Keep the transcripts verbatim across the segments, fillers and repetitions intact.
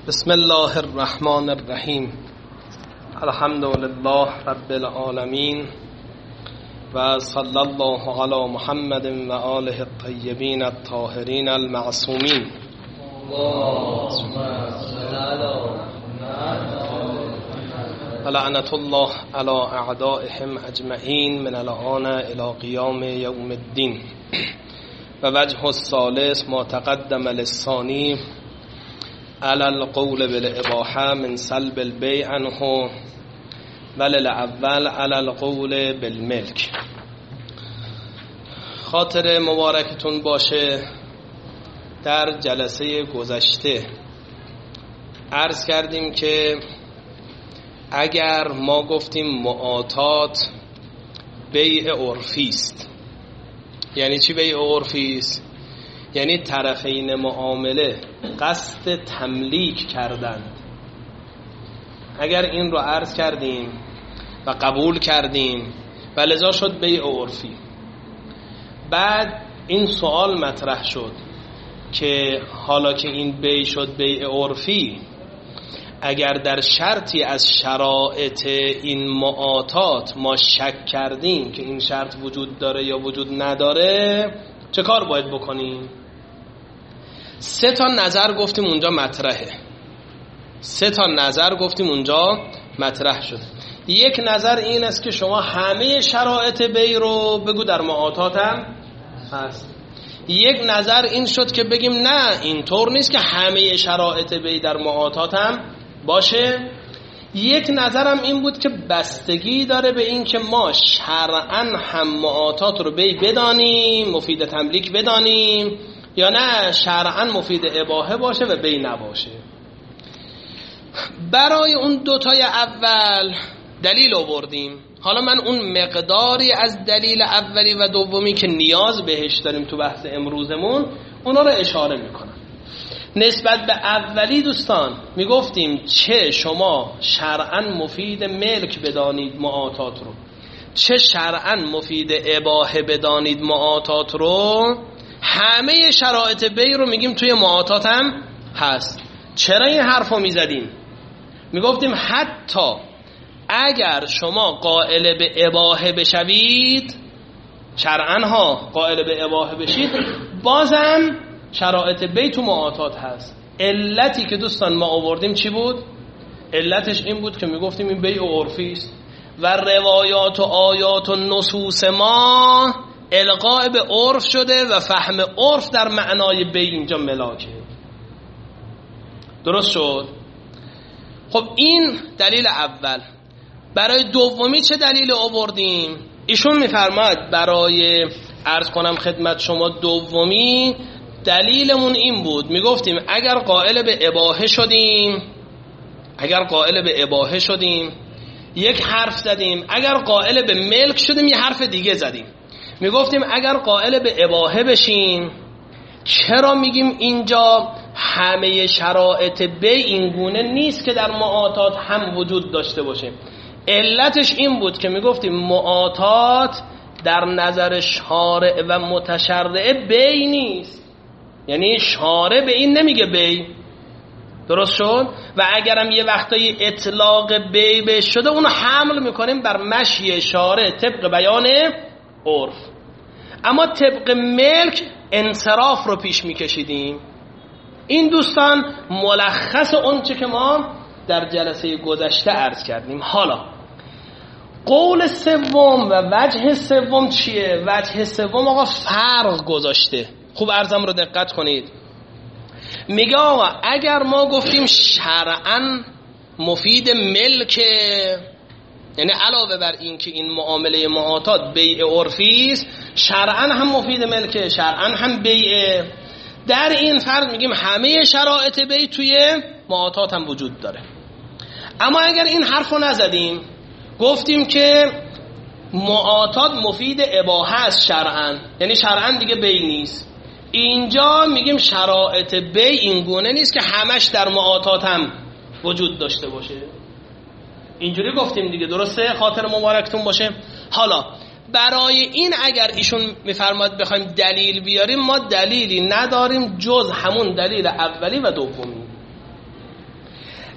بسم الله الرحمن الرحیم. الحمد لله رب العالمین و صلی الله علی محمد و آله الطیبین الطاهرین المعصومین. لعنت الله علی اعدائهم اجمعین من الآن الی قیام یوم الدین. و وجه الثالث ما تقدم للثانی على القول بالاباحه من سلب البيع عنه وللأول على القول بالملک. خاطر مبارکتون باشه، در جلسه گذشته عرض کردیم که اگر ما گفتیم معاطات بیع عرفی است، یعنی چی بیع عرفی است؟ یعنی طرفین معامله قصد تملیک کردند. اگر این رو عرض کردیم و قبول کردیم و لذا شد بیع عرفی، بعد این سوال مطرح شد که حالا که این بیع شد بیع عرفی، اگر در شرطی از شرایط این معاطات ما شک کردیم که این شرط وجود داره یا وجود نداره، چه کار باید بکنیم؟ سه تا نظر گفتیم اونجا مطرحه. سه تا نظر گفتیم اونجا مطرح شد. یک نظر این است که شما همه شرایط بیع رو بگو در معاطات هم هست. یک نظر این شد که بگیم نه، اینطور نیست که همه شرایط بیع در معاطات هم باشه. یک نظرم این بود که بستگی داره به این که ما شرعاً هم معاطات رو بیع بدانیم، مفید تملیک بدانیم، یا نه شرعاً مفید اباحه باشه و بیع نباشه. برای اون دوتای اول دلیل آوردیم. حالا من اون مقداری از دلیل اولی و دومی که نیاز بهش داریم تو بحث امروزمون اونا رو اشاره میکنم. نسبت به اولی دوستان میگفتیم چه شما شرعاً مفید ملک بدانید معاطات رو، چه شرعاً مفید اباحه بدانید معاطات رو، همه شرایط بیع رو میگیم توی معاطات هم هست. چرا این حرف رو میزدیم؟ میگفتیم حتی اگر شما قائل به اباحه بشوید، شرعاً ها قائل به اباحه بشید، بازم شرایط بیع تو معاطات هست. علتی که دوستان ما آوردیم چی بود؟ علتش این بود که میگفتیم این بیع عرفی است و روایات و آیات و نصوص ما القاء به عرف شده و فهم عرف در معنای بیع اینجا ملاکه. درست شد؟ خب این دلیل اول. برای دومی چه دلیل آوردیم؟ ایشون میفرماید برای عرض کنم خدمت شما دومی دلیلمون این بود، میگفتیم اگر قائل به اباحه شدیم، اگر قائل به اباحه شدیم یک حرف زدیم، اگر قائل به ملک شدیم یه حرف دیگه زدیم. میگفتیم اگر قائل به اباحه بشیم، چرا میگیم اینجا همه شرایط بیع این گونه نیست که در معاطات هم وجود داشته باشه؟ علتش این بود که میگفتیم معاطات در نظر شارع و متشرع بیع نیست، یعنی شارع به این نمیگه بیع. درست شد؟ و اگرم یه وقتایی اطلاق بیع به شده، اونو حمل میکنیم بر مشی شارع طبق بیان عرف. اما طبق ملک انصراف رو پیش میکشیدیم. این دوستان ملخص اون چه که ما در جلسه گذشته عرض کردیم. حالا قول سوم و وجه سوم چیه؟ وجه سوم آقا فرق گذاشته. خوب عرضم رو دقت کنید. میگه آقا اگر ما گفتیم شرعاً مفید ملکه، یعنی علاوه بر این که این معامله معاطات بیع عرفی است، شرعاً هم مفید ملکه، شرعاً هم بیع. در این فرض میگیم همه شرایط بیع توی معاطات هم وجود داره. اما اگر این حرفو نزدیم، گفتیم که معاطات مفید اباحه است شرعاً، یعنی شرعاً دیگه بیع نیست، اینجا میگیم شرایط بیع این گونه نیست که همش در معاطات هم وجود داشته باشه. اینجوری گفتیم دیگه، درسته؟ خاطر مبارکتون باشه. حالا برای این اگر ایشون میفرماد بخوایم دلیل بیاریم، ما دلیلی نداریم جز همون دلیل اولی و دومی.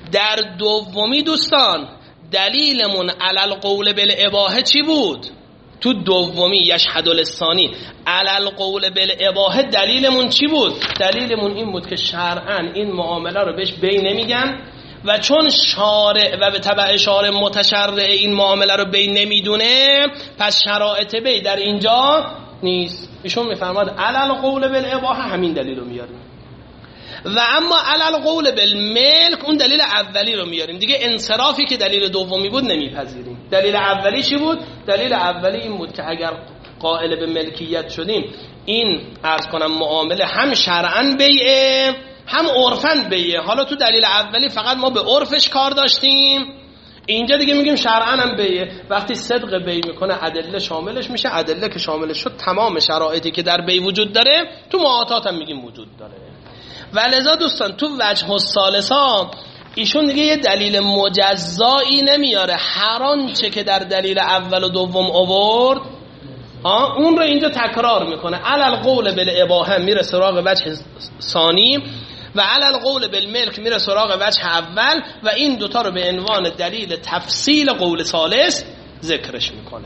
در دومی دوستان دلیلمون علی القول بالاباحه چی بود؟ تو دومی یشهد الثانی علی القول بالاباحه دلیلمون چی بود؟ دلیلمون این بود که شرعاً این معامله رو بهش بی نمیگن و چون شارع و به تبع شارع متشرع این معامله رو بی نمیدونه، پس شرایط بی در اینجا نیست. ایشون میفرماد علی القول بالاباحه همین دلیل رو میاریم و اما علی القول بالملک اون دلیل اولی رو میاریم دیگه. انصرافی که دلیل دومی بود نمیپذیریم. دلیل اولی چی بود؟ دلیل اولی این بود که اگر قائل به ملکیت شدیم، این عرض کنم معامله هم شرعاً بیعه هم عرفاً بیعه. حالا تو دلیل اولی فقط ما به عرفش کار داشتیم، اینجا دیگه میگیم شرعاً هم بیعه. وقتی صدق بیع میکنه ادله شاملش میشه، ادله که شاملش شد تمام شرایطی که در بیع وجود داره تو معاطات هم میگیم وجود داره. ولذا دوستان تو وجه الثالثا ایشون دیگه یه دلیل مجزایی نمیاره، هر آنچه که در دلیل اول و دوم آورد اون رو اینجا تکرار میکنه. علی القول بالاباحه میره سراغ وجه ثانی و علی القول بالملک میره سراغ وجه اول و این دوتا رو به عنوان دلیل تفصیل قول ثالث ذکرش میکنه.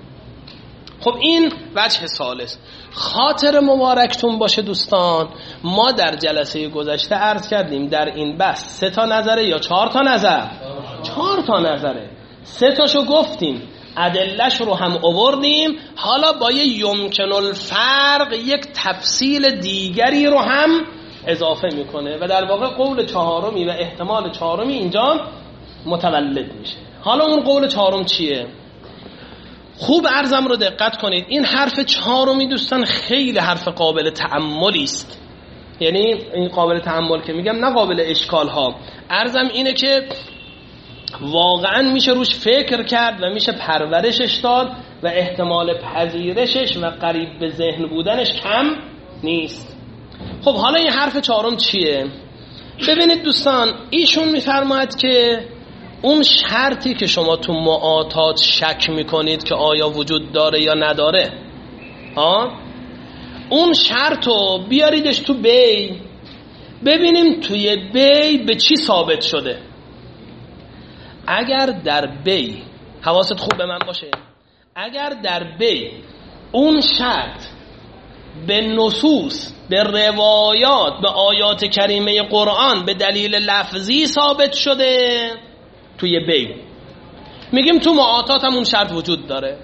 خب این وجه ثالث. خاطر مبارکتون باشه دوستان، ما در جلسه گذشته عرض کردیم در این بحث سه تا نظره یا چهار تا نظر؟ چهار تا نظره. سه تاشو گفتیم، ادلهش رو هم آوردیم، حالا با یه یمکن الفرق یک تفصیل دیگری رو هم اضافه میکنه و در واقع قول چهارمی و احتمال چهارمی اینجا متولد میشه. حالا اون قول چهارم چیه؟ خوب عرضم رو دقت کنید. این حرف چهارمی دوستان خیلی حرف قابل تأملی است. یعنی این قابل تأمل که میگم نه قابل اشکال ها، عرضم اینه که واقعا میشه روش فکر کرد و میشه پرورشش داد و احتمال پذیرشش و قریب به ذهن بودنش کم نیست. خب حالا این حرف چهارم چیه؟ ببینید دوستان، ایشون میفرماید که اون شرطی که شما تو معاطات شک میکنید که آیا وجود داره یا نداره، ها، اون شرطو بیاریدش تو بی، ببینیم توی بی به چی ثابت شده. اگر در بی، حواست خوب به من باشه، اگر در بی اون شرط به نصوص، به روایات، به آیات کریمه قرآن به دلیل لفظی ثابت شده توی بی، میگیم تو معاطات هم اون شرط وجود داره.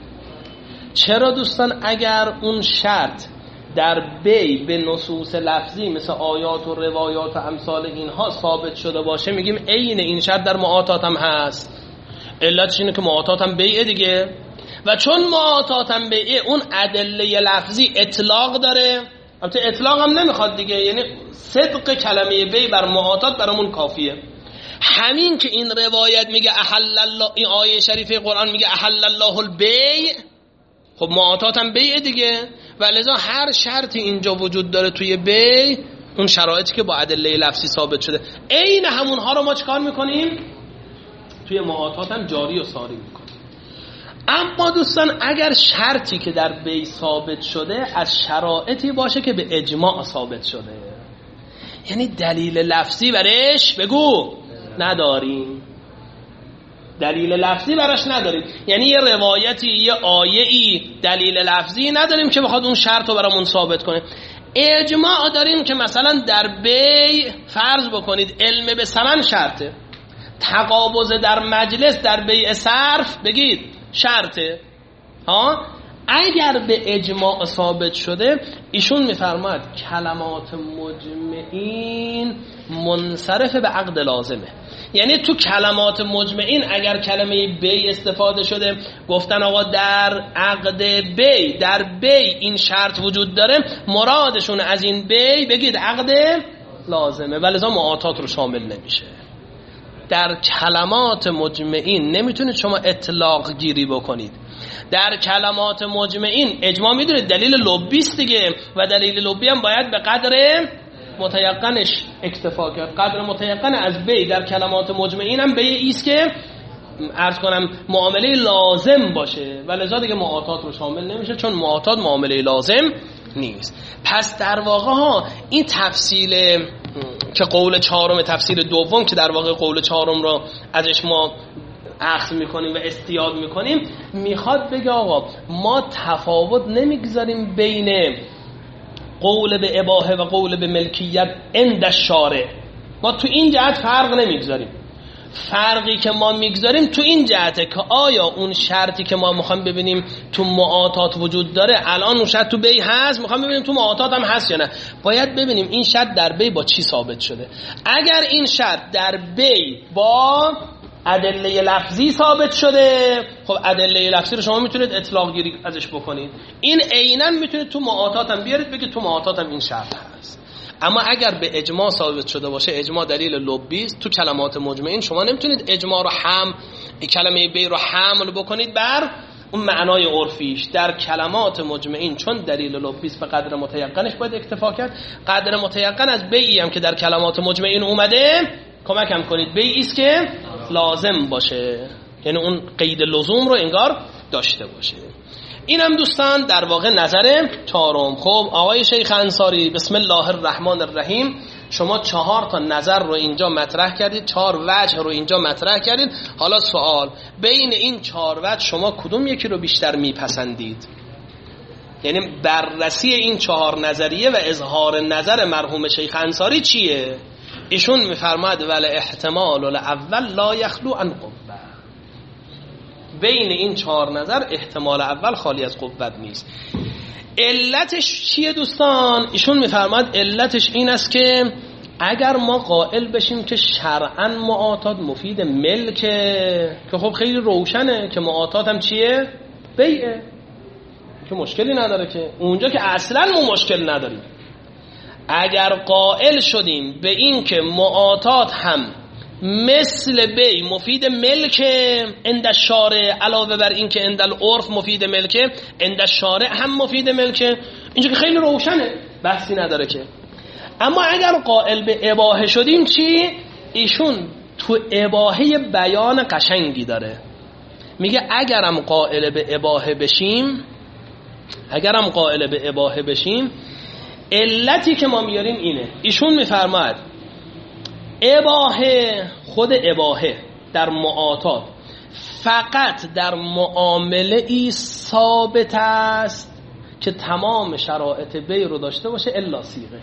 چرا دوستان؟ اگر اون شرط در بی به نصوص لفظی مثل آیات و روایات و امثال اینها ثابت شده باشه، میگیم عین این شرط در معاطات هم هست. علتش اینه که معاطات هم بیعه دیگه، و چون معاطات هم بیعه اون ادله لفظی اطلاق داره. البته اطلاق هم نمیخواد دیگه، یعنی صدق کلمه بی بر معاطات برامون کافیه. همین که این روایت میگه احل الله، این آیه شریفه قرآن میگه احل الله البیع، خب معاطات هم بیعه دیگه، و لذا هر شرطی اینجا وجود داره توی بیع، اون شرایطی که با ادله لفظی ثابت شده، عین همونها رو ما چکار میکنیم؟ توی معاطات هم جاری و ساری میکنیم. اما دوستان اگر شرطی که در بیع ثابت شده از شرایطی باشه که به اجماع ثابت شده، یعنی دلیل لفظی برش بگو نداریم، دلیل لفظی براش نداریم، یعنی یه روایتی، یه آیه‌ای دلیل لفظی نداریم که بخواد اون شرط رو برامون ثابت کنه. اجماع داریم که مثلا در بیع فرض بکنید علم به ثمن شرطه، تقابض در مجلس در بیع صرف بگید شرطه، ها. اگر به اجماع ثابت شده، ایشون میفرماید کلمات مجمعین منصرف به عقد لازمه. یعنی تو کلمات مجمعین اگر کلمه بی استفاده شده، گفتن آقا در عقد بی، در بی این شرط وجود داره، مرادشون از این بی بگید عقد لازمه، ولذا معاطات رو شامل نمیشه. در کلمات مجمعین نمیتونید شما اطلاق گیری بکنید. در کلمات مجمعین اجماع میدونید دلیل لبی است دیگه، و دلیل لبی هم باید به قدر متیقنش اکتفا کرد. قدر متیقن از بی در کلمات مجمعین هم بی است که عرض کنم معامله لازم باشه، و لذا دیگه معاطات رو شامل نمیشه، چون معاطات معامله لازم نیست. پس در واقع ها این تفصیل که قول چهارم تفسیر دوم که در واقع قول چهارم رو ازش ما اخذ میکنیم و استیاد میکنیم، میخواد بگه آقا ما تفاوت نمیگذاریم بین قول به اباحه و قول به ملکیت عند الشارع. ما تو این جهت فرق نمیگذاریم. فرقی که ما میگذاریم تو این جهته که آیا اون شرطی که ما میخوایم ببینیم تو معاطات وجود داره، الان اون شرط تو بی هست، میخوایم ببینیم تو معاطات هم هست یا نه. باید ببینیم این شرط در بی با چی ثابت شده. اگر این شرط در بی با ادله لفظی ثابت شده، خب ادله لفظی رو شما میتونید اطلاق گیری ازش بکنید. این عیناً میتونید تو معاطات هم بیارید بگید تو معاطات هم این شرط هست. اما اگر به اجماع ثابت شده باشه، اجماع دلیل لبی است، تو کلمات مجمعین شما نمیتونید اجماع رو هم کلمه بی رو حمل بکنید بر اون معنای عرفیش. در کلمات مجمعین چون دلیل لبی است به قدر متیقنش باید اکتفا کرد. قدر متیقن از بی هم که در کلمات مجمعین اومده کمک هم کنید بی است که لازم باشه، یعنی اون قید لزوم رو انگار داشته باشه. این هم دوستان در واقع نظر چهارم. خب آقای شیخ انصاری بسم الله الرحمن الرحیم، شما چهار تا نظر رو اینجا مطرح کردید، چهار وجه رو اینجا مطرح کردید. حالا سوال، بین این چهار وجه شما کدوم یکی رو بیشتر میپسندید؟ یعنی بررسی این چهار نظریه و اظهار نظر مرحوم شیخ انصاری چیه؟ ایشون میفرماد ول احتمال الاول لا یخلو عن قوه. بین این چهار نظر احتمال اول خالی از قوت نیست. علتش چیه دوستان؟ ایشون میفرماد علتش این است که اگر ما قائل بشیم که شرعاً معاطات مفید ملکه، که خب خیلی روشنه که معاطات هم چیه؟ بیعه، که مشکلی نداره، که اونجا که اصلاً ما مشکل نداریم. اگر قائل شدیم به این که معاطات هم مثل بی مفید ملکه عند الشارع، علاوه بر این که عند العرف مفید ملکه، عند الشارع هم مفید ملکه، اینجا که خیلی روشنه، بحثی نداره که. اما اگر قائل به اباحه شدیم چی؟ ایشون تو اباحه بیان قشنگی داره، میگه اگرم قائل به اباحه بشیم اگرم قائل به اباحه بشیم علتی که ما میاریم اینه. ایشون میفرماید اباحه، خود اباحه در معاطات فقط در معامله ای ثابت است که تمام شرایط بی رو داشته باشه الا صیغه.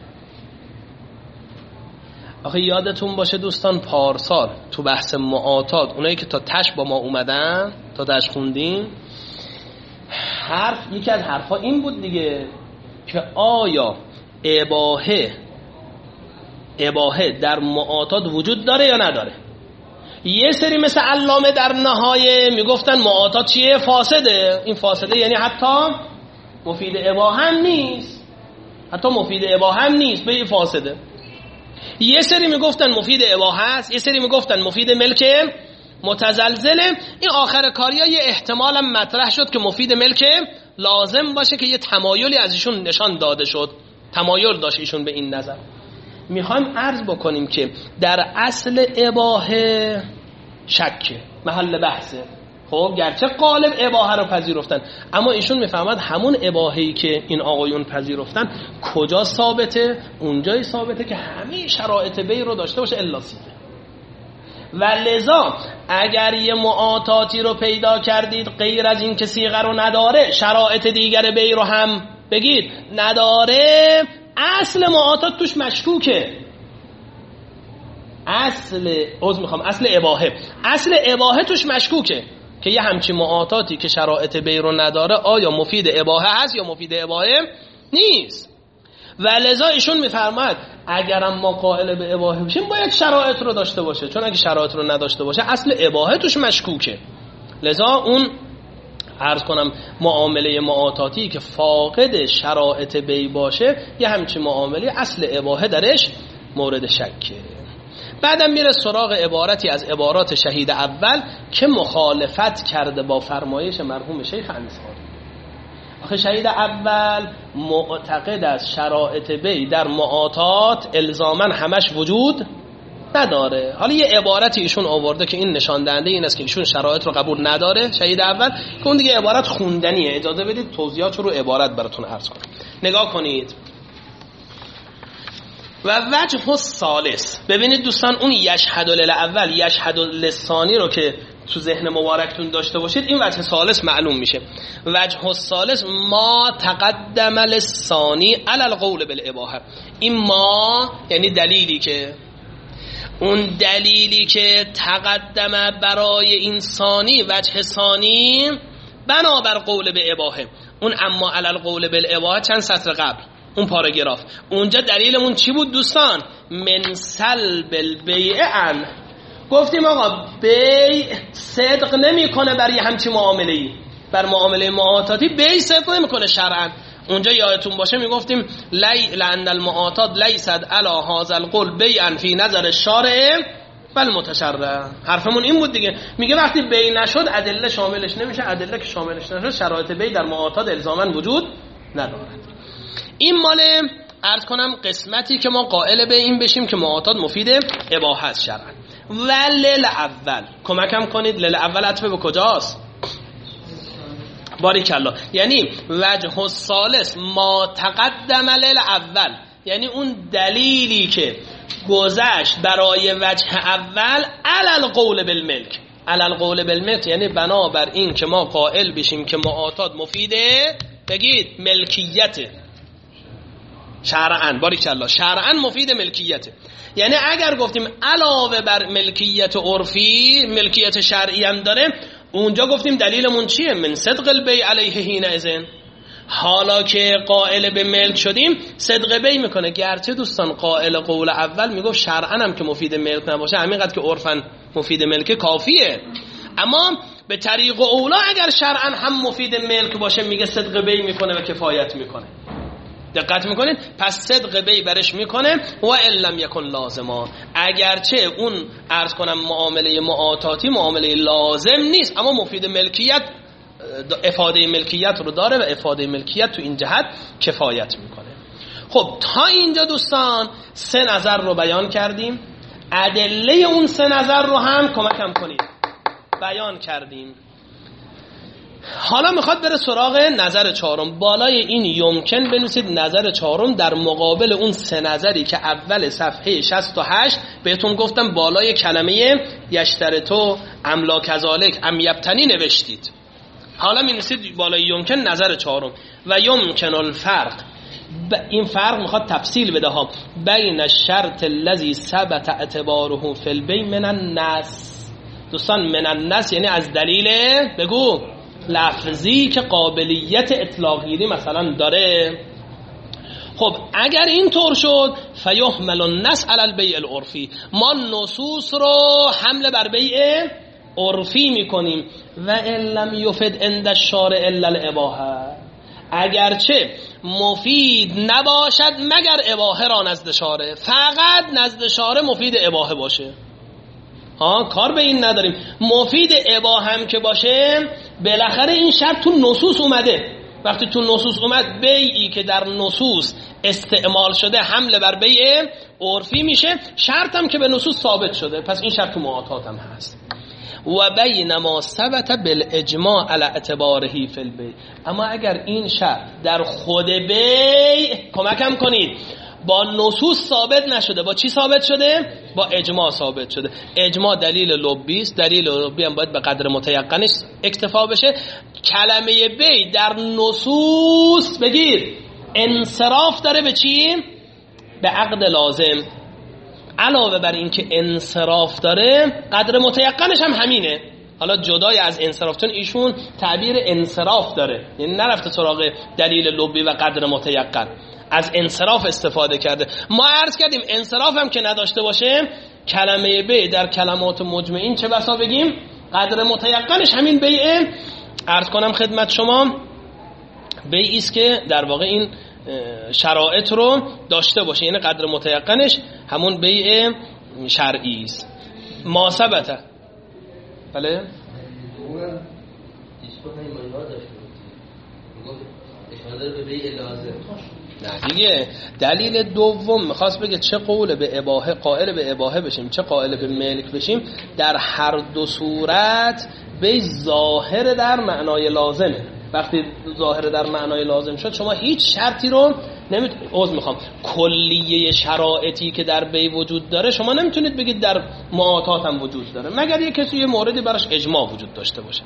آخه یادتون باشه دوستان پارسال تو بحث معاطات اونایی که تا تش با ما اومدن، تا تش خوندیم، حرف یکی از حرفا این بود دیگه که آیا اباحه اباحه در معاطات وجود داره یا نداره. یه سری مثل علامه در نهایه میگفتن معاطات چیه؟ فاسده. این فاسده یعنی حتی مفید اباحه هم نیست، حتی مفید اباحه هم نیست، به این فاسده. یه سری میگفتن مفید اباحه است، یه سری میگفتن مفید ملکه متزلزله. این آخر کاریا یه احتمال هم مطرح شد که مفید ملکه لازم باشه که یه تمایلی از ایشون نشان داده شد، تمایل داشت ایشون به این نظر. میخوایم عرض بکنیم که در اصل اباحه شکه، محل بحثه. خب گرچه غالب اباحه رو پذیرفتن، اما ایشون میفهمد همون اباحه‌ای که این آقایون پذیرفتن کجا ثابته؟ اونجایی ثابته که همه شرایط بی رو داشته باشه الا صیغه. و لذا اگر یه معاطاتی رو پیدا کردید غیر از این که صیغه رو نداره، شرایط دیگر بی رو هم بگید نداره، اصل معاطات توش مشکوکه. اصل عذر میخوام اصل اباحه اصل اباحه توش مشکوکه که یه همچی معاطاتی که شرایط بی رو نداره آیا مفید اباحه هست یا مفید اباحه نیست. و لذا ایشون میفرماد اگرم ما قائل به اباحه بشیم باید شرایط رو داشته باشه، چون اگه شرایط رو نداشته باشه اصل اباحه توش مشکوکه. لذا اون عرض کنم معامله معاطاتی که فاقد شرایط بی باشه یه همچین معامله اصل اباحه درش مورد شکه. بعدم میره سراغ عبارتی از عبارات شهید اول که مخالفت کرده با فرمایش مرحوم شیخ انصاری. آخه شهید اول معتقد از شرایط بی در معاطات الزاماً همش وجود نداره. حالا یه عبارتی ایشون آورده که این نشان دهنده این است که ایشون شرایط رو قبول نداره، شهید اول، که اون دیگه عبارت خوندنیه. اجازه بدید توضیحات رو عبارت براتون عرض کنم. نگاه کنید. و وجه الثالث، ببینید دوستان اون یشهد للاول یشهد للثانی رو که تو ذهن مبارکتون داشته باشید، این وجه ثالث معلوم میشه. وجه الثالث ما تقدم للثانی علی القول بالاباحه. این ما یعنی دلیلی که اون دلیلی که تقدم برای این ثانی، وجه ثانی بنابر قول به اباحه، اون اما علی القول بالاباحه چند سطر قبل اون پاراگراف، اونجا دلیلمون چی بود دوستان؟ من سلب البیع عن. گفتیم آقا بیع صدق نمیکنه برای همچین معامله‌ای، بر معامله معاطاتی بیع صدق نمیکنه شرعا. اونجا یادتون باشه میگفتیم لی لعن المعاطات لیست علی هذا القول بیعا فی نظر الشارع بل متشرع. حرفمون این بود دیگه، میگه وقتی بیع نشد ادله شاملش نمیشه، ادله که شاملش نشد شرایط بیع در معاطات الزاما وجود ندارد. این مال عرض کنم قسمتی که ما قائل به این بشیم که معاطات مفید اباحه است شرعا. و لیل اول کمکم کنید، لیل اول عطف به کجاست؟ باریکالله. یعنی وجه الثالث ما تقدم لیل اول، یعنی اون دلیلی که گذشت برای وجه اول علی القول بالملک. علی القول بالملک یعنی بنابر این که ما قائل بشیم که معاطات مفیده، بگید ملکیت شرعاً، باریکالله شرعاً مفید ملکیت. یعنی اگر گفتیم علاوه بر ملکیت عرفی ملکیت شرعی هم داره، اونجا گفتیم دلیلمون چیه؟ من صدق البیع علیه حینئذ. حالا که قائل به ملک شدیم صدق بیع میکنه، گرچه دوستان قائل قول اول میگفت شرعاً هم که مفید ملک نباشه همینقدر که عرفاً مفید ملک کافیه، اما به طریق اولا اگر شرعاً هم مفید ملک باشه میگه صدق بیع میکنه و کفایت میکنه. دقت میکنید؟ پس صدق بیع برش میکنه و ان لم یکن لازما، اگرچه اون عرض کنم معامله معاطاتی معامله لازم نیست اما مفید ملکیت، افاده ملکیت رو داره و افاده ملکیت تو این جهت کفایت میکنه. خب تا اینجا دوستان سه نظر رو بیان کردیم، ادله اون سه نظر رو هم کمکم کنید بیان کردیم. حالا میخواد بره سراغ نظر چهارم. بالای این یمکن بنویسید نظر چهارم در مقابل اون سه نظری که اول صفحه شصت و هشت بهتون گفتم بالای کلمه یشترطو املا کذالک ام یبتنی نوشتید. حالا می‌نویسید بالای یمکن نظر چهارم و یمکن الفرق، این فرق میخواد تفصیل بده ها، بین الشرط الذی ثبت اعتباره فی البیع من النص. دوستان من النص یعنی از دلیل بگو لفظی که قابلیت اطلاقیری مثلا داره. خب اگر این طور شد فیحمل النص علی البیع العرفی، ما نصوص رو حمل بر بیع عرفی میکنیم. و ان لم یفد عند الشارع الا الاباحه، اگرچه مفید نباشد مگر اباحه را نزد شارع، فقط نزد شارع مفید اباحه باشه. ها کار به این نداریم، مفید اباحه هم که باشه بالاخره این شرط تو نصوص اومده. وقتی تو نصوص اومد بیعی که در نصوص استعمال شده حمل بر بیع عرفی میشه، شرط هم که به نصوص ثابت شده، پس این شرط تو معاطات هم هست. و بین ما ثبت بالاجماع علی اعتباره فی البیع، اما اگر این شرط در خود بیع کمکم کنید با نصوص ثابت نشده، با چی ثابت شده؟ با اجماع ثابت شده. اجماع دلیل لبی است، دلیل لبی هم باید به قدر متیقنش اکتفا بشه. کلمه بیع در نصوص بگیر انصراف داره به چی؟ به عقد لازم. علاوه بر این که انصراف داره قدر متیقنش هم همینه. حالا جدای از انصراف، چون ایشون تعبیر انصراف داره، یعنی نرفته سراغ دلیل لبی و قدر متیقن، از انصراف استفاده کرده. ما عرض کردیم انصراف هم که نداشته باشه کلمه بیع در کلمات مجمعین چه بسا بگیم قدر متیقنش همین بیع. عرض کنم خدمت شما بیعی است که در واقع این شرایط رو داشته باشه، یعنی قدر متیقنش همون بیع شرعی است. ما ثبته بله نه دیگه. دلیل دوم میخواست بگه چه قول به اباحه قائل به اباحه بشیم چه قائل به ملک بشیم، در هر دو صورت به ظاهر در معنای لازمه. وقتی ظاهر در معنای لازم شد شما هیچ شرطی رو نمیتونید عذر میخوام کلیه شرایطی که در بی وجود داره شما نمیتونید بگید در معاطات هم وجود داره، مگر یه کسی یه موردی براش اجماع وجود داشته باشه.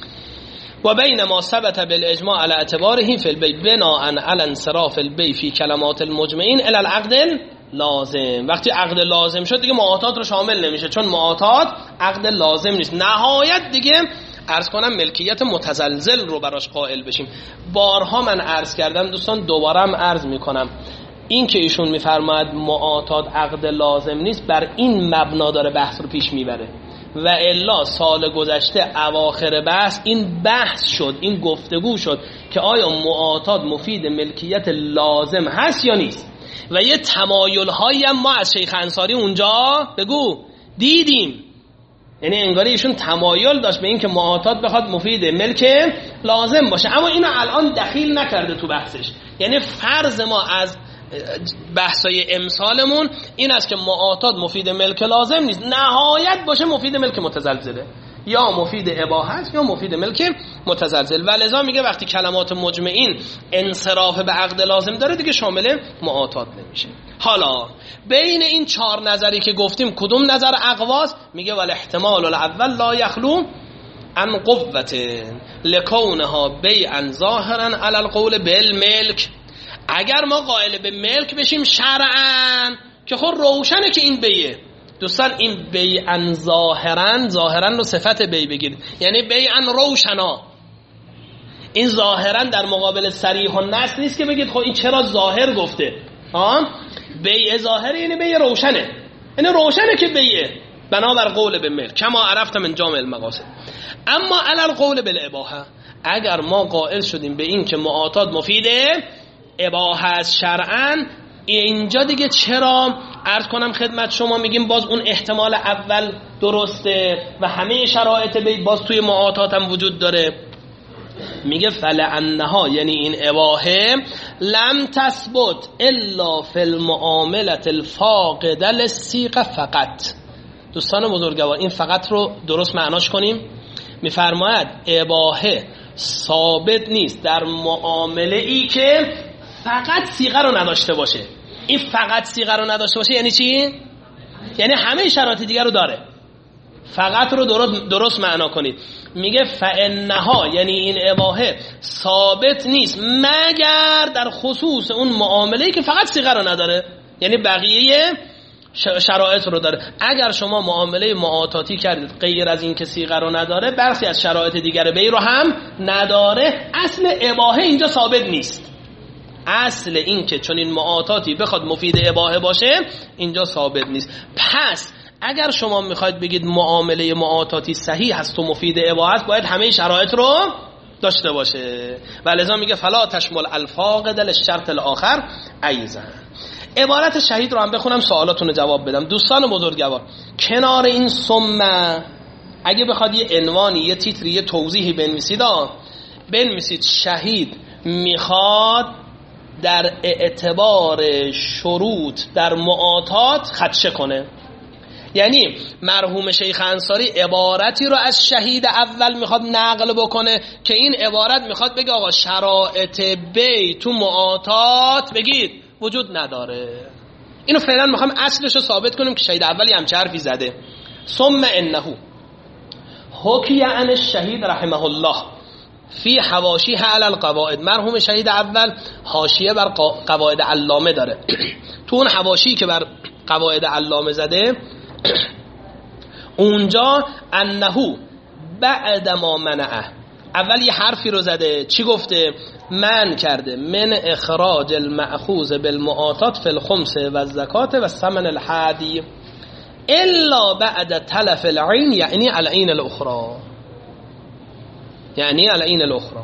و بین ما ثبت بالاجماع على اعتباره فی البی بناء علی انصراف البی فی کلمات المجمعین الی العقد لازم. وقتی عقد لازم شد دیگه معاطات رو شامل نمیشه، چون معاطات عقد لازم نیست. نهایت دیگه عرض کنم ملکیت متزلزل رو براش قائل بشیم. بارها من عرض کردم دوستان، دوبارم عرض میکنم، این که ایشون میفرماید معاطات عقد لازم نیست بر این مبنا داره بحث رو پیش میبره، و الا سال گذشته اواخر بحث این بحث شد، این گفتگو شد که آیا معاطات مفید ملکیت لازم هست یا نیست، و یه تمایل هایی هم ما از شیخ انصاری اونجا بگو دیدیم. یعنی انگاری ایشون تمایل داشت به این که معاطات بخواد مفید ملک لازم باشه، اما اینو الان دخیل نکرده تو بحثش. یعنی فرض ما از بحثای امثالمون این است که معاطات مفید ملک لازم نیست، نهایت باشه مفید ملک متزلزله، یا مفید اباحه است یا مفید ملک متزلزل. و لذا میگه وقتی کلمات مجمعین انصراف به عقد لازم داره دیگه شامل معاطات نمیشه. حالا بین این چهار نظری که گفتیم کدوم نظر اقواست؟ میگه ول احتمال الاول لا یخلو عن قوت لکونها بیعا ظاهرا علی القول بالملک. اگر ما قائل به ملک بشیم شرعاً که خود روشنه که این بیه. دوستان این بیعاً ظاهراً، ظاهراً رو صفت بی بگیرید، یعنی بیعاً روشنا. این ظاهراً در مقابل صریح و نص نیست که بگید خب این چرا ظاهر گفته. ها بیع ظاهر یعنی بیع روشنه، یعنی روشنه که بیعه بنابر قول به ملک کما عرفت من جامع المقاصد. اما علی القول بالاباحه، اگر ما قائل شدیم به این که معاطات مفیده اباحه است شرعاً، اینجا دیگه چرا عرض کنم خدمت شما میگیم باز اون احتمال اول درسته و همه شرایط بی باز توی معاطات هم وجود داره. میگه فلعنها، یعنی این اباحه لم تثبت الا فی المعامله الفاقده للصیغه فقط. دوستان بزرگوار این فقط رو درست معناش کنیم. میفرماید اباحه ثابت نیست در معامله ای که فقط صیغه رو نداشته باشه. این فقط صیغه رو نداشته باشه یعنی چی؟ یعنی همه شرایط دیگر رو داره. فقط رو درست, درست معنا کنید. میگه فانها، یعنی این اباحه ثابت نیست مگر در خصوص اون معامله‌ای که فقط صیغه رو نداره، یعنی بقیه شرایط رو داره. اگر شما معامله معاطاتی کردید غیر از این که صیغه رو نداره، برخی از شرایط دیگر بی رو هم نداره، اصل اباحه اینجا ثابت نیست. اصل این که چون این معاطاتی بخواد مفید اباحه باشه اینجا ثابت نیست. پس اگر شما میخواید بگید معامله معاطاتی صحیح هست و مفید اباحه است، باید همه شرایط رو داشته باشه. و لذا میگه فلا تشمل الفاقد للشرط الاخر ایضا. عبارت شهید رو هم بخونم سوالاتون رو جواب بدم. دوستان بزرگوار، کنار این ثم اگه بخواد یه عنوانی، یه تیتری، یه توضیحی بنویسید، بنویسید شهید میخواد در اعتبار شروط در معاطات خدشه کنه. یعنی مرحوم شیخ انصاری عبارتی رو از شهید اول میخواد نقل بکنه که این عبارت میخواد بگه آقا شرایط بی تو معاطات بگید وجود نداره. اینو فعلا میخوام اصلش رو ثابت کنیم که شهید اولی همچه حرفی زده. ثم انه حکی عن الشهید رحمه الله فی حواشیه علی القواعد. مرحوم شهید اول حاشیه بر قواعد علامه داره. تو اون حواشی که بر قواعد علامه زده اونجا انه بعد ما منعه، اول یه حرفی رو زده، چی گفته؟ من کرده من اخراج المأخوذ بالمعاطات فی الخمس و الزکات و ثمن الحادی الا بعد تلف العین، یعنی العین الاخرى، یعنی العین الاخرى.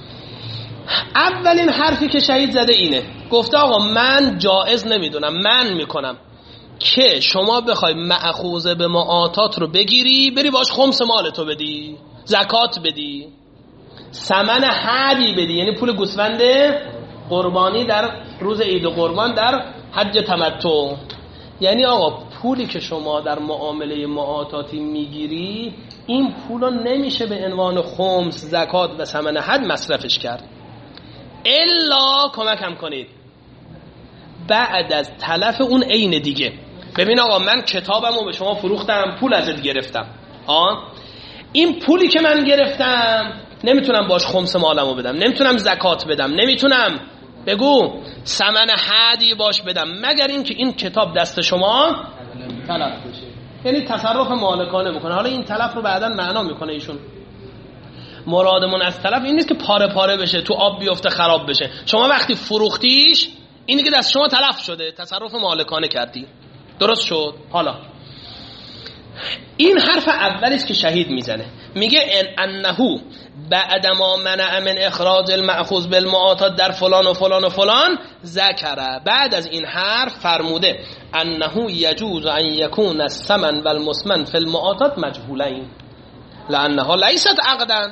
اولین حرفی که شهید زده اینه، گفته آقا من جایز نمیدونم، من میکنم که شما بخوای مأخوذ به معاطات رو بگیری بری باش خمس مالتو بدی، زکات بدی، ثمن حدی بدی، یعنی پول گوسفند قربانی در روز عید قربان در حج تمتع. یعنی آقا پولی که شما در معامله معاطاتی میگیری این پولو نمیشه به عنوان خمس، زکات و ثمن حد مصرفش کرد، الا کمکم کنید بعد از تلف اون عین دیگه. ببین آقا من کتابمو به شما فروختم، پول ازت گرفتم، آه این پولی که من گرفتم نمیتونم باش خمس مالمو بدم، نمیتونم زکات بدم، نمیتونم بگو ثمن هدی باش بدم، مگر اینکه این کتاب دست شما تلف بشه. یعنی تصرف مالکانه میکنه. حالا این تلف رو بعداً معنا میکنه ایشون. مرادمون از تلف این نیست که پاره پاره بشه، تو آب بیفته خراب بشه. شما وقتی فروختیش اینی که دست شما تلف شده، تصرف مالکانه کردی، درست شد. حالا این حرف اولیست که شهید میزنه، میگه ان انه بعد ما منع من اخراج المأخوذ بالمعاطات در فلان و فلان و فلان ذکره، بعد از این حرف فرموده انه یجوز ان یکون الثمن والمثمن فی المعاطات مجهولین لانها لیست عقدا.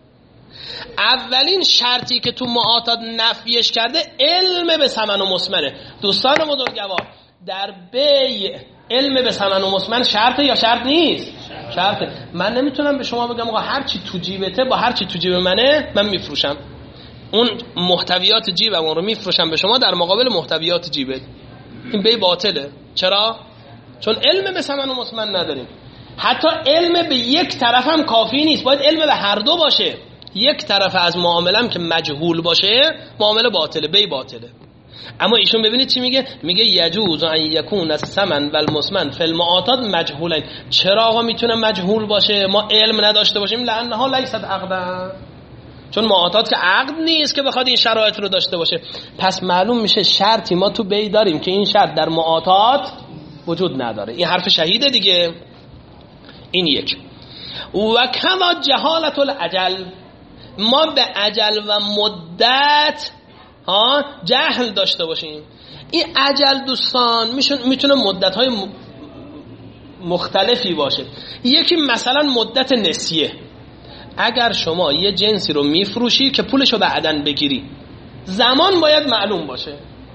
اولین شرطی که تو معاطات نفیش کرده علم به ثمن و مثمنه. دوستان بزرگوار، در بیع علم به ثمن و مثمن شرطه یا شرط نیست؟ شرطه. من نمیتونم به شما بگم آقا هر چی تو جیبته با هر چی تو جیب منه من میفروشم، اون محتویات جیبم رو میفروشم به شما در مقابل محتویات جیبت. این بیع باطله. چرا؟ چون علم به ثمن و مثمن نداریم. حتی علم به یک طرف هم کافی نیست، باید علم به هر دو باشه. یک طرف از معاملم که مجهول باشه معامله باطله، بیع باطله. اما ایشون ببینید چی میگه، میگه یجوز ان یکون الثمن والمثمن فی المعاطات مجهولین. چرا آقا میتونه مجهول باشه، ما علم نداشته باشیم؟ لانها لیست عقدا، چون معاطات که عقد نیست که بخواد این شرایط رو داشته باشه. پس معلوم میشه شرطی ما تو بیع داریم که این شرط در معاطات وجود نداره. این حرف شهیده دیگه. این یک. و کما جهالت الاجل، ما به اجل و مدت ها جهل داشته باشیم. این اجل دوستان میتونه مدت‌های مختلفی باشه. یکی مثلا مدت نسیه. اگر شما یه جنسی رو میفروشی که پولشو بعداً بگیری، زمان باید معلوم باشه.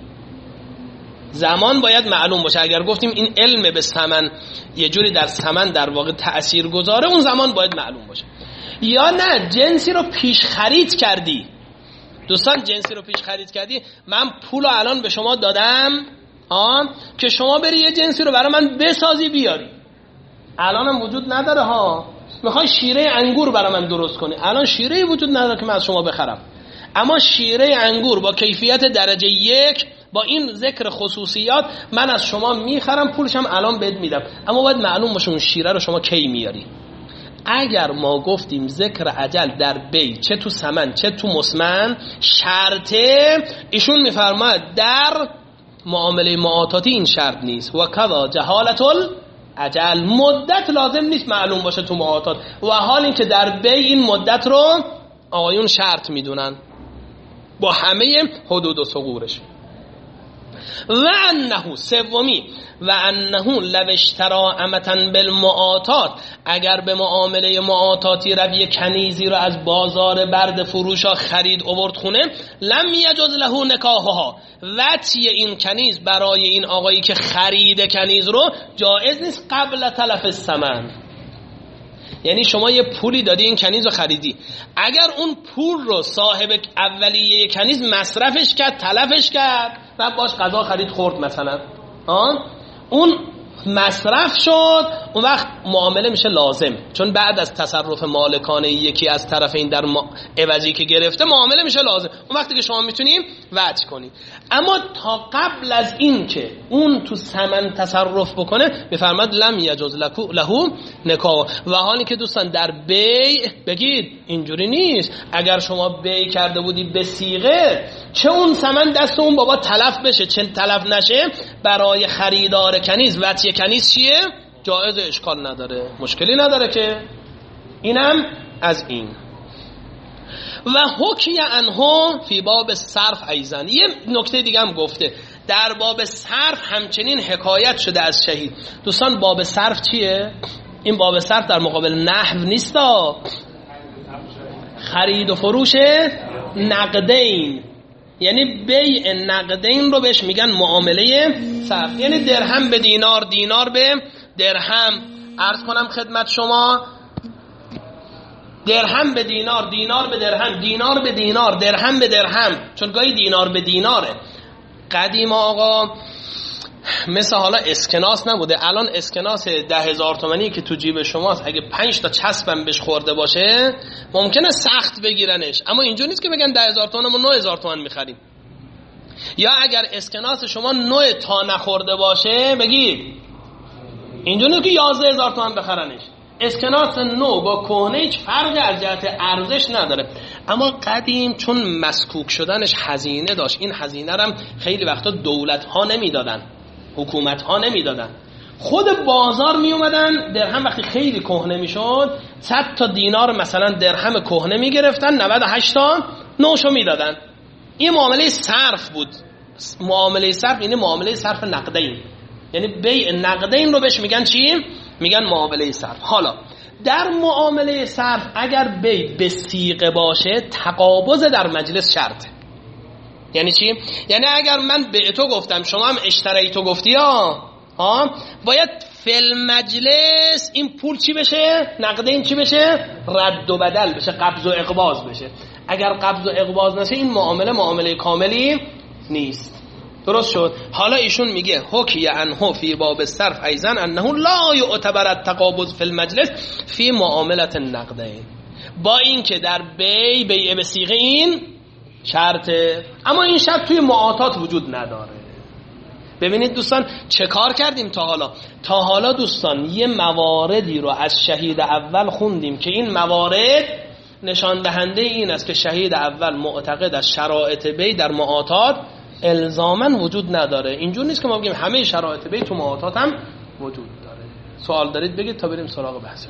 زمان باید معلوم باشه. اگر گفتیم این علم به ثمن یه جوری در ثمن در واقع تأثیر گذاره، اون زمان باید معلوم باشه. یا نه جنسی رو پیش خرید کردی. دوستان جنسی رو پیش خرید کردی، من پولو الان به شما دادم آه که شما بری یه جنسی رو برای من بسازی بیاری. الانم وجود نداره ها. میخوای شیره انگور برای من درست کنی، الان شیره وجود نداره که من از شما بخرم. اما شیره انگور با کیفیت درجه یک با این ذکر خصوصیات من از شما میخرم، پولشم الان بهت میدم. اما باید معلوم باشه اون شیره رو شما کی میاری. اگر ما گفتیم ذکر اجل در بیع چه تو ثمن چه تو مثمن شرطه، ایشون میفرماید در معامله معاطاتی این شرط نیست. و کذا جهالت الاجل، مدت لازم نیست معلوم باشه تو معاطات، و حال این که در بیع این مدت رو آقایون شرط میدونن با همه حدود و ثغورش. و انه سومی و انه لو اشترا امتا بالمعاطات، اگر به معامله معاطاتی روی کنیزی رو از بازار برد فروشا خرید آورد خونه، لم یجوز له نکاحها، وطی این کنیز برای این آقایی که خرید کنیز رو جایز نیست قبل تلف الثمن. یعنی شما یه پولی دادی این کنیز رو خریدی، اگر اون پول رو صاحب اولیه کنیز مصرفش کرد تلفش کرد و باش غذا خرید خورد مثلا، آن اون مصرف شد، اون وقت معامله میشه لازم، چون بعد از تصرف مالکانه یکی از طرفین در عوضی که گرفته معامله میشه لازم. اون وقتی که شما میتونیم وجه کنید. اما تا قبل از این که اون تو ثمن تصرف بکنه میفرماد لم یجوز له نکاح. و حالی که دوستان در بیع بگید اینجوری نیست. اگر شما بیع کرده بودی به صیغه، چه اون ثمن دست اون بابا تلف بشه چه تلف نشه، برای خریدار کنیز وطی کنیز چیه؟ جایز، اشکال نداره، مشکلی نداره که. اینم از این. و حکی عنه فی باب صرف ایزن، یه نکته دیگه هم گفته در باب صرف همچنین حکایت شده از شهید. دوستان باب صرف چیه؟ این باب صرف در مقابل نحو نیستا، خرید و فروش نقدین، یعنی بیع نقدین رو بهش میگن معامله صرف. یعنی درهم به دینار، دینار به درهم. عرض کنم خدمت شما درهم به دینار، دینار به درهم، دینار به دینار، درهم به درهم، چون گاهی دینار به دیناره. قدیم آقا مثل حالا اسکناس نبوده. الان اسکناس ده هزار تومانی که تو جیب شماست اگه پنج تا چسبم بهش خورده باشه ممکنه سخت بگیرنش، اما اینجور نیست که بگن ده هزار تومان ما نه هزار تومان میخریم. یا اگر اسکناس شما نه تا نخورده باشه بگید اینجور نیست که یازده هزار تومان بخرنش. اسکناس نو با کهنه هیچ فرقی از جهت ارزش نداره. اما قدیم چون مسکوک شدنش هزینه داشت، این هزینه رو هم خیلی وقتا دولت ها نمیدادن، حکومت ها نمیدادن، خود بازار می اومدن. درهم وقتی خیلی کهنه میشد صد تا دینار مثلا درهم کهنه میگرفتن، نود و هشت تا نوشو میدادن. این معامله صرف بود. معامله صرف یعنی معامله صرف نقدین، یعنی بیع نقدین رو بهش میگن چی؟ میگن معامله صرف. حالا در معامله صرف اگر بیع به صیغه باشه تقابض در مجلس شرطه. یعنی چی؟ یعنی اگر من به تو گفتم شما هم اشتری تو گفتی ها ها باید فل مجلس این پول چی بشه؟ نقدین چی بشه؟ رد و بدل بشه، قبض و اقباض بشه. اگر قبض و اقباض نشه این معامله معامله کاملی نیست. درست شد؟ حالا ایشون میگه حکی عنه فی باب الصرف ایضا انه لا یعتبر التقابض فی المجلس فی معامله النقدین، با این که در بی بیع به صیغه این شرطه، اما این شرط توی معاطات وجود نداره. ببینید دوستان چه کار کردیم تا حالا؟ تا حالا دوستان یه مواردی رو از شهید اول خوندیم که این موارد نشان دهنده این است که شهید اول معتقد از شرایط بی در معاطات الزاماً وجود نداره. اینجور نیست که ما بگیم همه شرایط بی تو معاطات هم وجود داره. سوال دارید بگید تا بریم سراغ بحث.